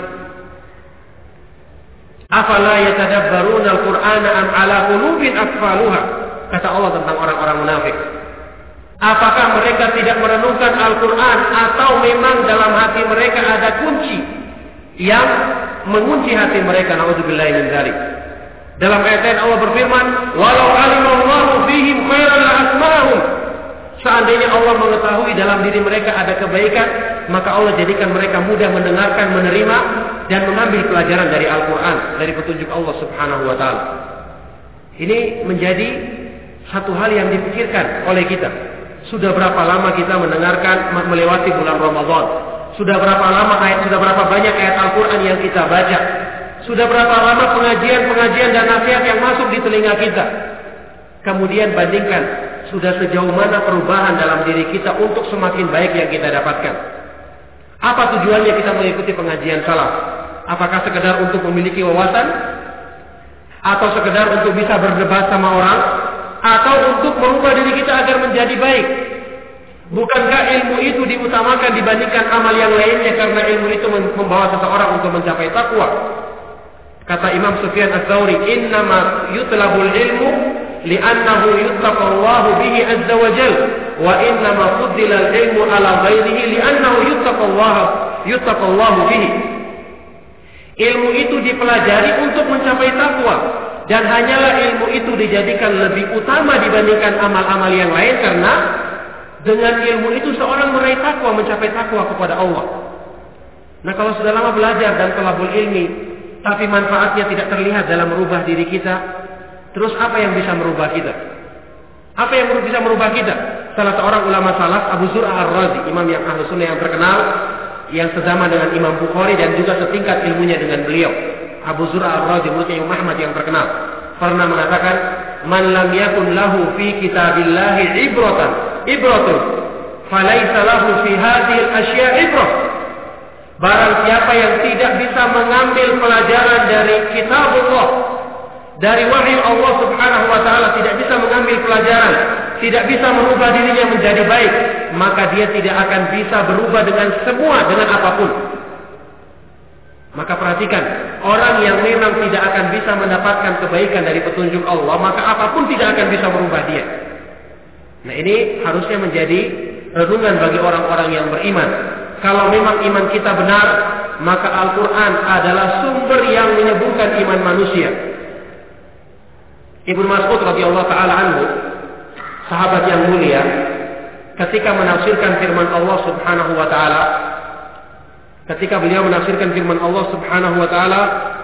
Afala yatadabbaruna al-Qur'ana am ala qulubin aqfaluha, kata Allah tentang orang-orang munafik. Apakah mereka tidak merenungkan Al-Quran, atau memang dalam hati mereka ada kunci yang mengunci hati mereka? Na'udzubillahi min dzalik. Dalam ayat lain Allah berfirman, walau alimallahu fihim khairan la asma'ahum. Seandainya Allah mengetahui dalam diri mereka ada kebaikan, maka Allah jadikan mereka mudah mendengarkan, menerima, dan mengambil pelajaran dari Al-Quran, dari petunjuk Allah Subhanahu wa ta'ala. Ini menjadi satu hal yang dipikirkan oleh kita. Sudah berapa lama kita mendengarkan melewati bulan Ramadan? Sudah berapa lama ayat, sudah berapa banyak ayat Al-Quran yang kita baca? Sudah berapa lama pengajian-pengajian dan nasihat yang masuk di telinga kita? Kemudian bandingkan, sudah sejauh mana perubahan dalam diri kita untuk semakin baik yang kita dapatkan? Apa tujuannya kita mengikuti pengajian salaf? Apakah sekedar untuk memiliki wawasan? Atau sekedar untuk bisa berdebat sama orang? Atau untuk merubah diri kita agar menjadi baik? Bukankah ilmu itu diutamakan dibandingkan amal yang lainnya, karena ilmu itu membawa seseorang untuk mencapai takwa? Kata Imam Sufyan Ats-Tsauri, innama yutlabul ilmu li'annahu yuttaqallahu bihi azza wa jalla, wa innama fuddila al-ilmu ala ghairihi li'annahu yuttaqallahu yuttaqallahu bihi. Ilmu itu dipelajari untuk mencapai takwa, dan hanyalah ilmu itu dijadikan lebih utama dibandingkan amal-amal yang lain, karena dengan ilmu itu seorang meraih takwa, mencapai takwa kepada Allah. Nah, kalau sudah lama belajar dan thalabul ilmi, tapi manfaatnya tidak terlihat dalam merubah diri kita, terus apa yang bisa merubah kita? Apa yang bisa merubah kita? Salah seorang ulama salaf, Abu Zur'ah Ar-Razi, imam yang ahlu sunnah yang terkenal, yang sesama dengan Imam Bukhari dan juga setingkat ilmunya dengan beliau. Abu Zur'ah Ar-Razi, muridnya Imam Ahmad yang terkenal, pernah mengatakan, man lam yakun lahu fi kitabillahi ibratan ibratun falaysa lahu fi hadhihi al-asya' ibrah. Barang siapa yang tidak bisa mengambil pelajaran dari kitabullah, dari wahyu Allah Subhanahu wa ta'ala, tidak bisa mengambil pelajaran, tidak bisa merubah dirinya menjadi baik, maka dia tidak akan bisa berubah dengan semua, dengan apapun. Maka perhatikan, orang yang memang tidak akan bisa mendapatkan kebaikan dari petunjuk Allah, maka apapun tidak akan bisa merubah dia. Nah, ini harusnya menjadi renungan bagi orang-orang yang beriman. Kalau memang iman kita benar, maka Al-Quran adalah sumber yang menyembuhkan iman manusia. Ibnu Mas'ud radhiyallahu ta'ala anhu, sahabat yang mulia, ketika menafsirkan firman Allah Subhanahu wa ta'ala, ketika beliau menafsirkan firman Allah Subhanahu wa ta'ala,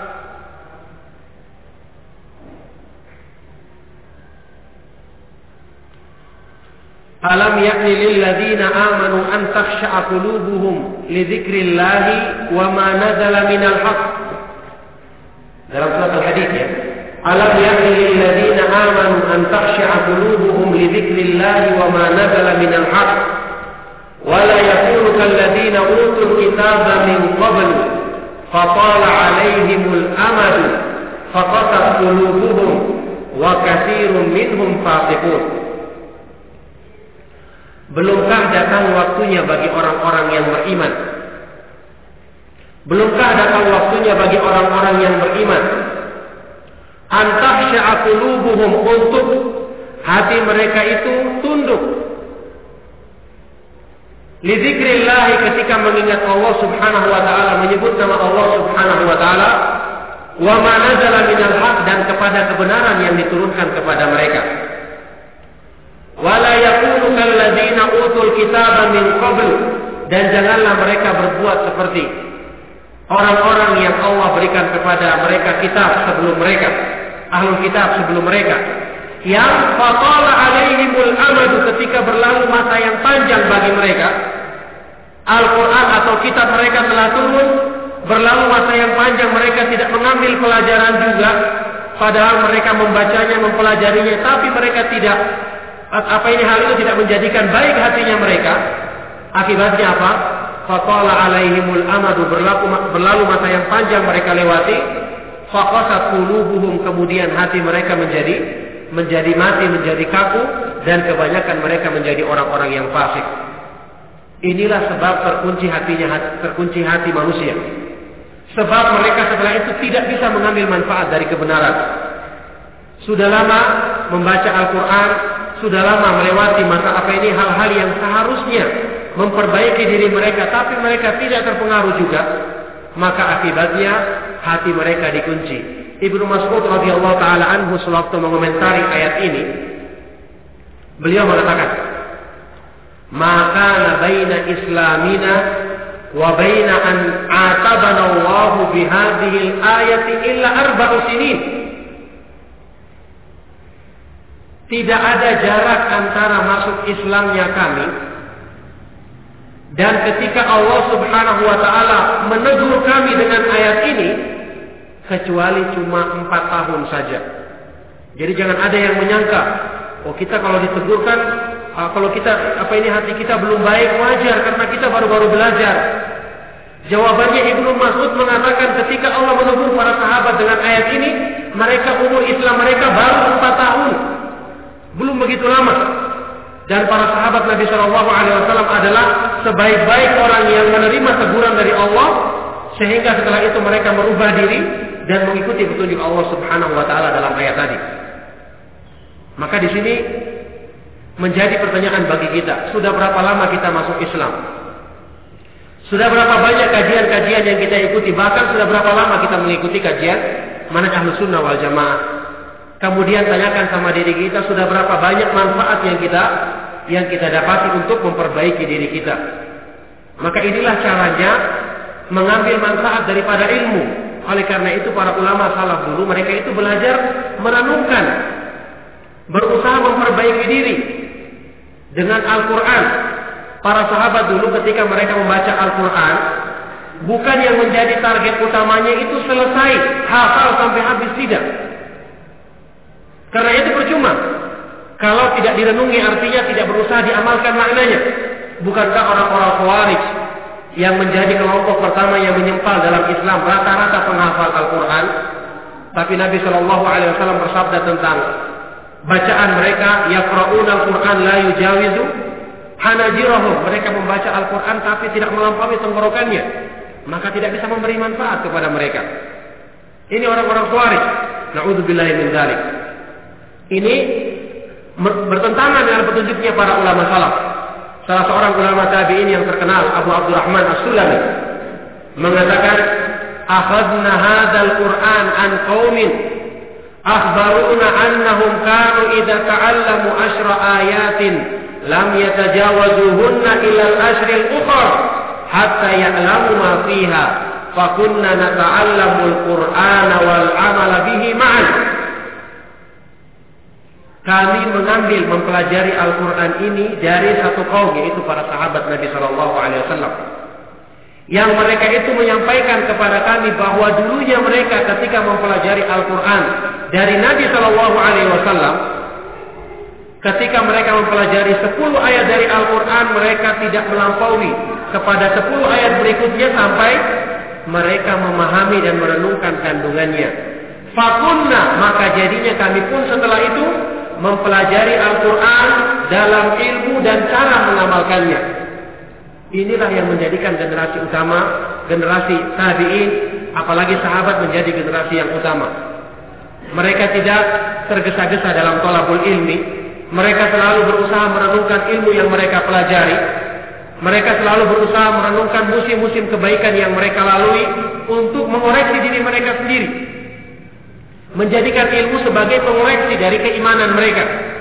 alam ya'ni lil ladzina amanu an takhsha'a qulubuhum li dzikrillahi wa ma nazala minal haqq. Dalam surat Al-Hadid, ya. Alam ya'ni lil ladzina amanu an takhsha'a qulubuhum li dzikrillahi wa ma nazala minal haqq. ولا يكونوا كالذين أوتوا الكتاب من قبل فطال عليهم الأمد فقست قلوبهم وكثير منهم فاسقون. Belumkah datang waktunya bagi orang-orang yang beriman? Belumkah datang waktunya bagi orang-orang yang beriman? An takhsha'a qulubuhum, untuk hati mereka itu tunduk li dzikrillah, ketika mengingat Allah Subhanahu wa ta'ala, menyebut nama Allah Subhanahu wa ta'ala, wa ma nazala minal haq, dan kepada kebenaran yang diturunkan kepada mereka. Wala yakunu kalladzina utul kitaba min qabl, dan janganlah mereka berbuat seperti orang-orang yang Allah berikan kepada mereka kitab sebelum mereka, ahlul kitab sebelum mereka, yang fatala alaihimul amadu, ketika berlalu masa yang panjang bagi mereka, Al-Quran atau kitab mereka telah turun, berlalu masa yang panjang, mereka tidak mengambil pelajaran juga, padahal mereka membacanya, mempelajarinya, tapi mereka tidak, apa ini hal itu tidak menjadikan baik hatinya mereka, Akibatnya apa? Fatala alaihimul amadu, berlaku, berlalu masa yang panjang mereka lewati. Faqasat qulubuhum, kemudian hati mereka menjadi menjadi mati, menjadi kaku, dan kebanyakan mereka menjadi orang-orang yang fasik. Inilah sebab terkunci hatinya, terkunci hati manusia. Sebab mereka setelah itu tidak bisa mengambil manfaat dari kebenaran. Sudah lama membaca Al-Quran, sudah lama melewati masa apa ini hal-hal yang seharusnya memperbaiki diri mereka, tapi mereka tidak terpengaruh juga. Maka akibatnya hati mereka dikunci. Ibnu Mas'ud radhiyallahu taala anhu sewaktu mengomentari ayat ini, beliau mengatakan, "Maka baina islamina wa baina an atabana Allah bi hadhihi al-ayati illa arba'u sinin." Tidak ada jarak antara masuk Islamnya kami dan ketika Allah Subhanahu wa taala menegur kami dengan ayat ini, kecuali cuma empat tahun saja. Jadi jangan ada yang menyangka, oh kita kalau ditegurkan, kalau kita apa ini hati kita belum baik, wajar karena kita baru-baru belajar. Jawabannya Ibnu Mas'ud mengatakan ketika Allah menegur para sahabat dengan ayat ini, mereka umur Islam mereka baru empat tahun, belum begitu lama. Dan para sahabat Nabi Shallallahu Alaihi Wasallam adalah sebaik-baik orang yang menerima teguran dari Allah, sehingga setelah itu mereka merubah diri dan mengikuti petunjuk Allah Subhanahu Wa Taala dalam ayat tadi. Maka di sini menjadi pertanyaan bagi kita, sudah berapa lama kita masuk Islam? Sudah berapa banyak kajian-kajian yang kita ikuti? Bahkan sudah berapa lama kita mengikuti kajian manhaj Ahlus Sunnah wal Jamaah? Kemudian tanyakan sama diri kita, sudah berapa banyak manfaat yang kita yang kita dapati untuk memperbaiki diri kita. Maka inilah caranya mengambil manfaat daripada ilmu. Oleh karena itu para ulama salaf dulu, mereka itu belajar merenungkan, berusaha memperbaiki diri dengan Al-Quran. Para sahabat dulu ketika mereka membaca Al-Quran, bukan yang menjadi target utamanya itu selesai, hafal sampai habis, tidak. Karena itu percuma kalau tidak direnungi, artinya tidak berusaha diamalkan maknanya. Bukankah orang-orang Khawarij yang menjadi kelompok pertama yang menyempal dalam Islam rata-rata penghafal Al-Quran? Tapi Nabi Shallallahu Alaihi Wasallam bersabda tentang bacaan mereka, yaqra'una Al-Quran la yujawizu hanajirahum. Mereka membaca Al-Quran tapi tidak melampaui tenggorokannya, maka tidak bisa memberi manfaat kepada mereka. Ini orang-orang Khawarij. Na'udzubillahi min dzalik. Ini bertentangan dengan petunjuknya para ulama salaf. Salah seorang ulama tabi'in yang terkenal, Abu Abdurrahman As-Sulami, mengatakan, "Akhadna hadzal Qur'an an qaumin akhbaruna annahum kanu idza ta'allamu ashra ayatin lam yatajawazuhunna ila al-ashri al-ukhra hatta ya'lamu ma fiha fa kunna nata'allamu al-Qur'ana wal 'amala bihi ma'an." Kami mengambil, mempelajari Al-Quran ini dari satu kaum, yaitu para sahabat Nabi Shallallahu Alaihi Wasallam, yang mereka itu menyampaikan kepada kami bahwa dulunya mereka ketika mempelajari Al-Quran dari Nabi Shallallahu Alaihi Wasallam, ketika mereka mempelajari sepuluh ayat dari Al-Quran, mereka tidak melampaui kepada sepuluh ayat berikutnya sampai mereka memahami dan merenungkan kandungannya. Fakunna, maka jadinya kami pun setelah itu mempelajari Al-Quran dalam ilmu dan cara mengamalkannya. Inilah yang menjadikan generasi utama, generasi tabi'in, apalagi sahabat menjadi generasi yang utama. Mereka tidak tergesa-gesa dalam thalabul ilmi. Mereka selalu berusaha merenungkan ilmu yang mereka pelajari. Mereka selalu berusaha merenungkan musim-musim kebaikan yang mereka lalui untuk mengoreksi diri mereka sendiri, menjadikan ilmu sebagai pengoreksi dari keimanan mereka.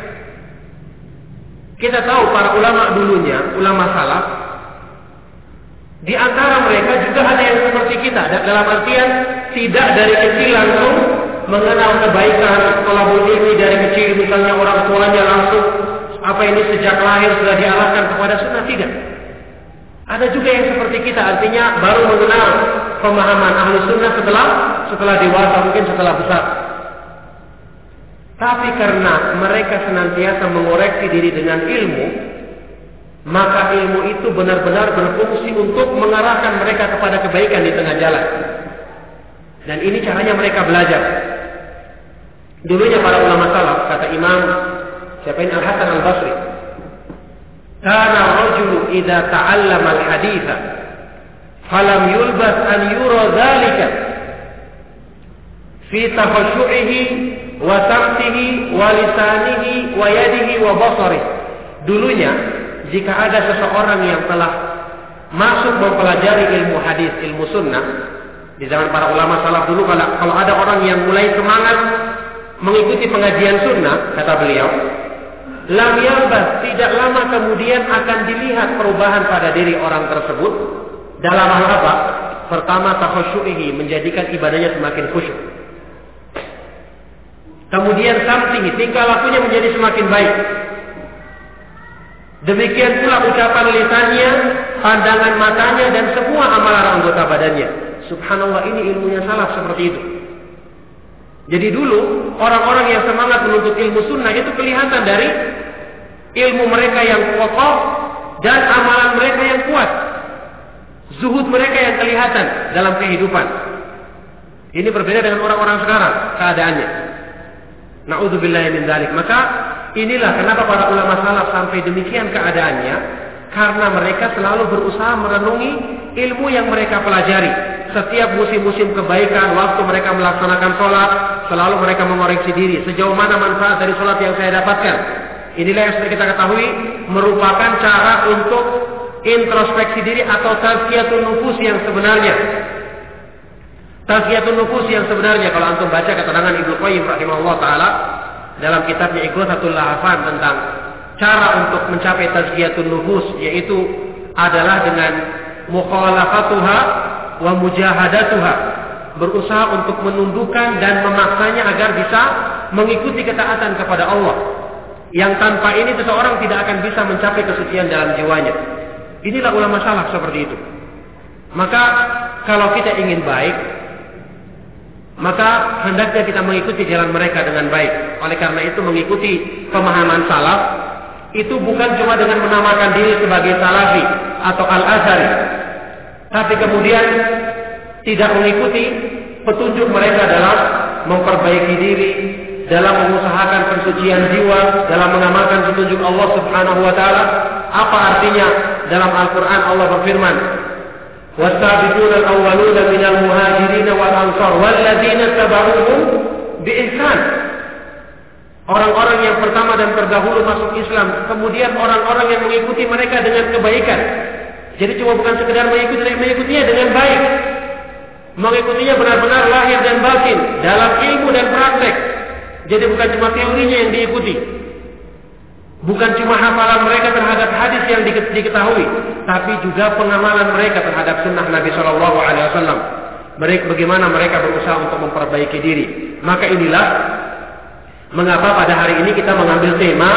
Kita tahu para ulama dulunya, ulama salaf, di antara mereka juga ada yang seperti kita, dalam artian tidak dari kecil langsung mengenal kebaikan, thalabul ilmi dari kecil, misalnya orang tuanya langsung apa ini sejak lahir sudah diarahkan kepada sunnah, tidak. Ada juga yang seperti kita, artinya baru mengenal pemahaman ahli sunnah setelah setelah dewasa, mungkin setelah besar. Tapi karena mereka senantiasa mengoreksi diri dengan ilmu, maka ilmu itu benar-benar berfungsi untuk mengarahkan mereka kepada kebaikan di tengah jalan. Dan ini caranya mereka belajar. Dulunya para ulama salaf, kata Imam siapa ini Al-Hasan Al-Basri, kana rajulu idza ta'allama al-haditha falam yulbas an yura dzalika fi takhashu'ihi wa samtihi wa lisanihi wa yadihi wa basarihi. Dulunya jika ada seseorang yang telah masuk mempelajari ilmu hadis, ilmu sunnah, di zaman para ulama salaf dulu, kalau, kalau ada orang yang mulai semangat mengikuti pengajian sunnah, kata beliau, lam yalbas, tidak lama kemudian akan dilihat perubahan pada diri orang tersebut. Dalam hal apa? Pertama, takhusyu'ihi, menjadikan ibadahnya semakin khusyuk. Kemudian samtihi, tingkah lakunya menjadi semakin baik. Demikian pula ucapan lisannya, pandangan matanya, dan semua amalan anggota badannya. Subhanallah, ini ilmunya salaf seperti itu. Jadi dulu orang-orang yang semangat menuntut ilmu sunnah itu kelihatan dari ilmu mereka yang kokoh dan amalan mereka yang kuat, zuhud mereka yang kelihatan dalam kehidupan. Ini berbeda dengan orang-orang sekarang keadaannya. Na'udzubillahi min dzalik. Maka inilah kenapa para ulama salaf sampai demikian keadaannya, karena mereka selalu berusaha merenungi ilmu yang mereka pelajari. Setiap musim-musim kebaikan, waktu mereka melaksanakan sholat, selalu mereka mengoreksi diri. Sejauh mana manfaat dari sholat yang saya dapatkan? Inilah yang sudah kita ketahui merupakan cara untuk introspeksi diri atau tazkiyatun nufus yang sebenarnya. Tazkiyatun nufus yang sebenarnya, kalau antum baca keterangan Ibnu Qayyim rahimahullah taala dalam kitabnya Ighatsatul Lahafan tentang cara untuk mencapai tazkiyatun nufus, yaitu adalah dengan mukhalafatuha wa mujahadatuha, berusaha untuk menundukkan dan memaksanya agar bisa mengikuti ketaatan kepada Allah, yang tanpa ini seseorang tidak akan bisa mencapai kesucian dalam jiwanya. Inilah ulama salaf seperti itu. Maka kalau kita ingin baik, maka hendaknya kita mengikuti jalan mereka dengan baik. Oleh karena itu, mengikuti pemahaman salaf itu bukan cuma dengan menamakan diri sebagai salafi atau al-azhari, tapi kemudian tidak mengikuti petunjuk mereka dalam memperbaiki diri, dalam mengusahakan pensucian jiwa, dalam mengamalkan petunjuk Allah Subhanahu wa taala. Apa artinya? Dalam Al-Qur'an Allah berfirman, "Was-sabiquna al-awwaluna minal muhajirin wal ansar walladzina tabauhum biihsan." Orang-orang yang pertama dan terdahulu masuk Islam, kemudian orang-orang yang mengikuti mereka dengan kebaikan. Jadi cuma bukan sekedar mengikuti, mengikutinya dengan baik. Mengikutinya benar-benar lahir dan batin, dalam ilmu dan praktek. Jadi bukan cuma teorinya yang diikuti, bukan cuma hafalan mereka terhadap hadis yang diketahui, tapi juga pengamalan mereka terhadap sunnah Nabi Shallallahu Alaihi Wasallam. Mereka bagaimana mereka berusaha untuk memperbaiki diri. Maka inilah mengapa pada hari ini kita mengambil tema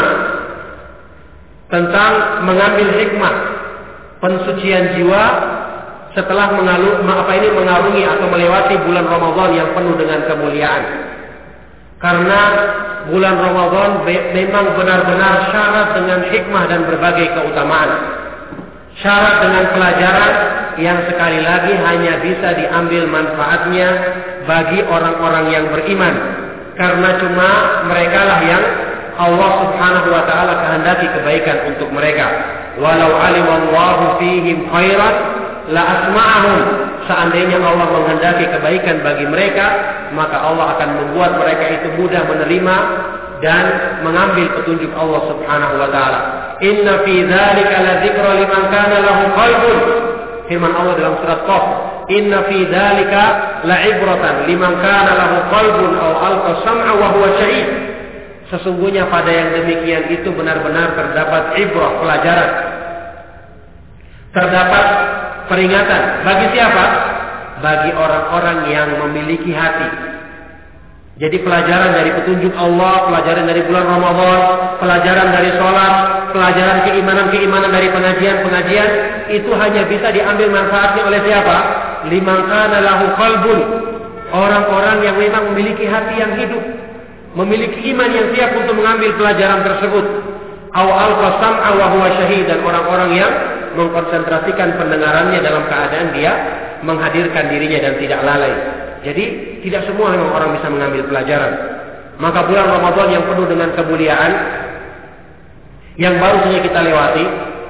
tentang mengambil hikmah pensucian jiwa setelah mengalu, apa ini mengarungi atau melewati bulan Ramadan yang penuh dengan kemuliaan. Karena bulan Ramadan memang benar-benar syarat dengan hikmah dan berbagai keutamaan. Syarat dengan pelajaran yang sekali lagi hanya bisa diambil manfaatnya bagi orang-orang yang beriman. Karena cuma merekalah yang Allah Subhanahu wa taala kehendaki kebaikan untuk mereka. Walau alimallahu fihim khairan la asma'ahum. Seandainya Allah menghendaki kebaikan bagi mereka, maka Allah akan membuat mereka itu mudah menerima dan mengambil petunjuk Allah Subhanahu wa taala. Inna fi dzalika la dzikra liman kana lahu qalbun. Firman Allah dalam surat Qaf, inna fi dzalika la ibratan liman kana lahu qalbun aw alqa sam'a wa huwa syahid. Sesungguhnya pada yang demikian itu benar-benar terdapat ibrah, pelajaran. Terdapat peringatan. Bagi siapa? Bagi orang-orang yang memiliki hati. Jadi pelajaran dari petunjuk Allah, pelajaran dari bulan Ramadan, pelajaran dari sholat, pelajaran keimanan-keimanan dari pengajian-pengajian, itu hanya bisa diambil manfaatnya oleh siapa? Liman kana lahu qalbun. Orang-orang yang memang memiliki hati yang hidup, memiliki iman yang siap untuk mengambil pelajaran tersebut. Aw alqa sam'a wa huwa syahid, dan orang-orang yang mengkonsentrasikan pendengarannya dalam keadaan dia menghadirkan dirinya dan tidak lalai. Jadi tidak semua memang orang bisa mengambil pelajaran. Maka bulan Ramadan yang penuh dengan kemuliaan yang baru saja kita lewati,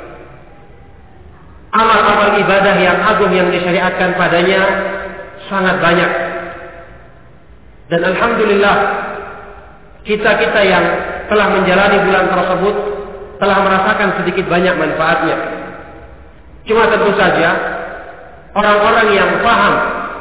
amal-amal ibadah yang agung yang disyariatkan padanya sangat banyak. Dan alhamdulillah, kita-kita yang telah menjalani bulan tersebut telah merasakan sedikit banyak manfaatnya. Cuma tentu saja orang-orang yang paham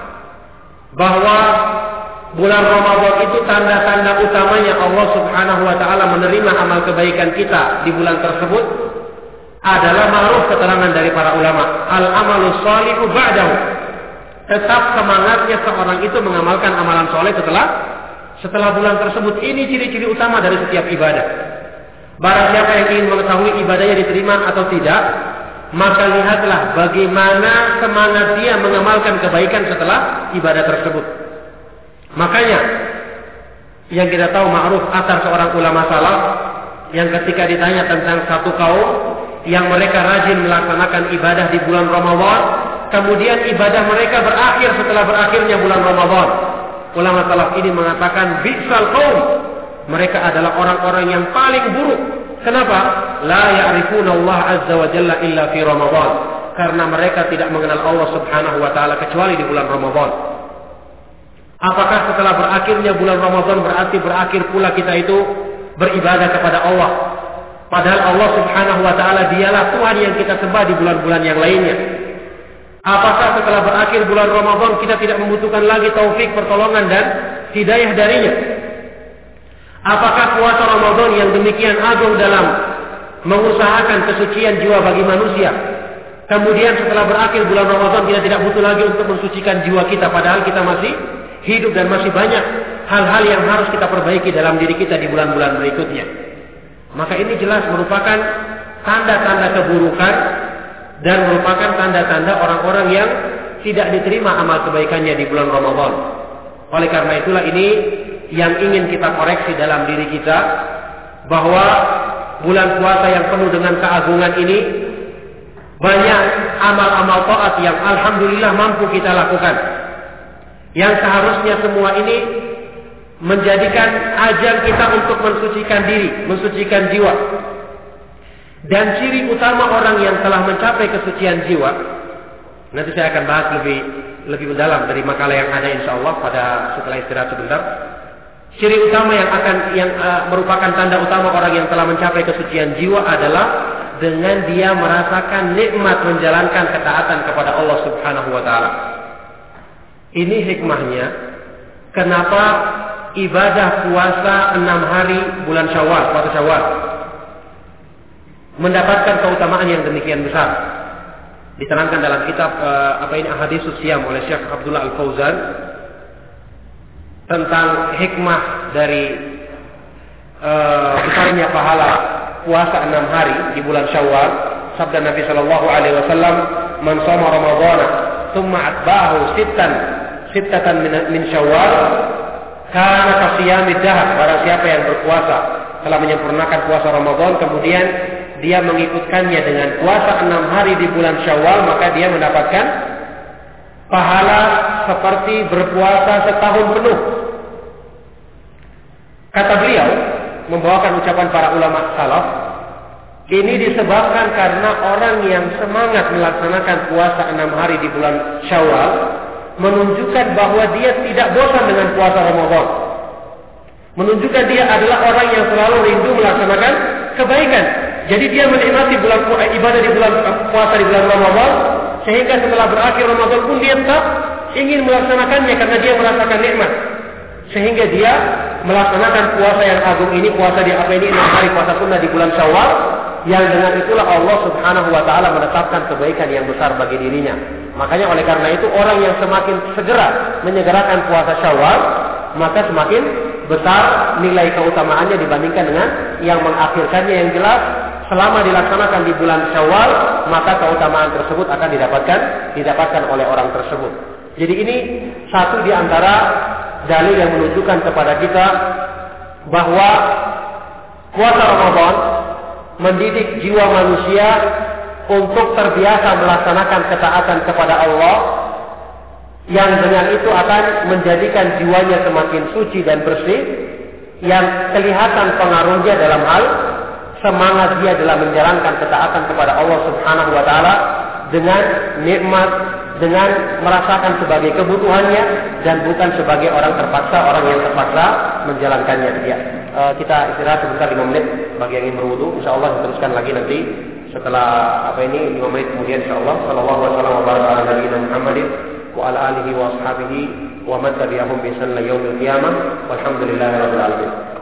bahwa bulan Ramadan itu tanda-tanda utamanya Allah Subhanahu wa taala menerima amal kebaikan kita di bulan tersebut adalah ma'ruf keterangan dari para ulama, al-amalu shalihu ba'dahu. Tetap semangatnya seorang itu mengamalkan amalan soleh setelah setelah bulan tersebut. Ini ciri-ciri utama dari setiap ibadah. Barang siapa yang ingin mengetahui ibadahnya diterima atau tidak, maka lihatlah bagaimana semangat dia mengamalkan kebaikan setelah ibadah tersebut. Makanya yang kita tahu ma'ruf asar seorang ulama salaf yang ketika ditanya tentang satu kaum yang mereka rajin melaksanakan ibadah di bulan Ramadan, kemudian ibadah mereka berakhir setelah berakhirnya bulan Ramadan, ulama salaf ini mengatakan bi'sal qaum, mereka adalah orang-orang yang paling buruk. Kenapa? La ya'rifuna Allah azza wa jalla illa fi Ramadan, karena mereka tidak mengenal Allah Subhanahu wa taala kecuali di bulan Ramadan. Apakah setelah berakhirnya bulan Ramadan berarti berakhir pula kita itu beribadah kepada Allah? Padahal Allah Subhanahu wa taala dialah Tuhan yang kita sembah di bulan-bulan yang lainnya. Apakah setelah berakhir bulan Ramadan kita tidak membutuhkan lagi taufik, pertolongan dan hidayah darinya? Apakah puasa Ramadan yang demikian agung dalam mengusahakan kesucian jiwa bagi manusia, kemudian setelah berakhir bulan Ramadan kita tidak butuh lagi untuk mensucikan jiwa kita, padahal kita masih hidup dan masih banyak hal-hal yang harus kita perbaiki dalam diri kita di bulan-bulan berikutnya? Maka ini jelas merupakan tanda-tanda keburukan dan merupakan tanda-tanda orang-orang yang tidak diterima amal kebaikannya di bulan Ramadan. Oleh karena itulah ini yang ingin kita koreksi dalam diri kita, bahwa bulan puasa yang penuh dengan keagungan ini banyak amal-amal taat yang alhamdulillah mampu kita lakukan, yang seharusnya semua ini menjadikan ajang kita untuk mensucikan diri, mensucikan jiwa. Dan ciri utama orang yang telah mencapai kesucian jiwa, nanti saya akan bahas lebih lebih mendalam dari makalah yang ada insyaallah pada setelah istirahat sebentar. Ciri utama yang akan yang uh, merupakan tanda utama orang yang telah mencapai kesucian jiwa adalah dengan dia merasakan nikmat menjalankan ketaatan kepada Allah Subhanahu wa taala. Ini hikmahnya kenapa ibadah puasa enam hari bulan Syawal, puasa Syawal, mendapatkan keutamaan yang demikian besar. Diterangkan dalam kitab uh, apa ini Ahaditsus Shiyam oleh Syekh Abdullah Al-Fauzan tentang hikmah dari uh, besarnya pahala puasa enam hari di bulan Syawal. Sabda Nabi Shallallahu Alaihi Wasallam, "Man shoma Ramadhana, thumma atba'ahu sittan sittatan min, min Syawal, kana kasiyamid dahr." Barang siapa yang berpuasa telah menyempurnakan puasa Ramadan, kemudian dia mengikutkannya dengan puasa enam hari di bulan Syawal, maka dia mendapatkan pahala seperti berpuasa setahun penuh. Kata beliau, membawakan ucapan para ulama salaf, ini disebabkan karena orang yang semangat melaksanakan puasa enam hari di bulan Syawal menunjukkan bahwa dia tidak bosan dengan puasa Ramadan. Menunjukkan dia adalah orang yang selalu rindu melaksanakan kebaikan. Jadi dia menikmati bulan ibadah di bulan puasa di bulan Ramadan, sehingga setelah berakhir Ramadan pun dia tetap ingin melaksanakannya karena dia merasakan nikmat. Sehingga dia melaksanakan puasa yang agung ini, puasa di apa ini enam hari puasa sunnah di bulan Syawal, yang dengan itulah Allah Subhanahu wa taala menetapkan kebaikan yang besar bagi dirinya. Makanya oleh karena itu orang yang semakin segera menyegerakan puasa Syawal, maka semakin besar nilai keutamaannya dibandingkan dengan yang mengakhirkannya. Yang jelas selama dilaksanakan di bulan Syawal, maka keutamaan tersebut akan didapatkan didapatkan oleh orang tersebut. Jadi ini satu di antara dalil yang menunjukkan kepada kita bahwa puasa Ramadan mendidik jiwa manusia untuk terbiasa melaksanakan ketaatan kepada Allah, yang dengan itu akan menjadikan jiwanya semakin suci dan bersih, yang kelihatan pengaruhnya dalam hal semangat dia dalam menjalankan ketaatan kepada Allah Subhanahu wa taala dengan nikmat, dengan merasakan sebagai kebutuhannya dan bukan sebagai orang terpaksa, orang yang terpaksa menjalankannya. Ya, uh, kita istirahat sebentar lima menit bagi yang ingin berwudu. Insyaallah teruskan lagi nanti setelah apa ini lima menit kemudian insyaallah. Sallallahu alaihi wasallam wa baraka ala nabiyina Muhammadin wa ala alihi wa ashabihi wa man tabi'ahum bi ihsan ila yaumil qiyamah. Walhamdulillahirabbil alamin.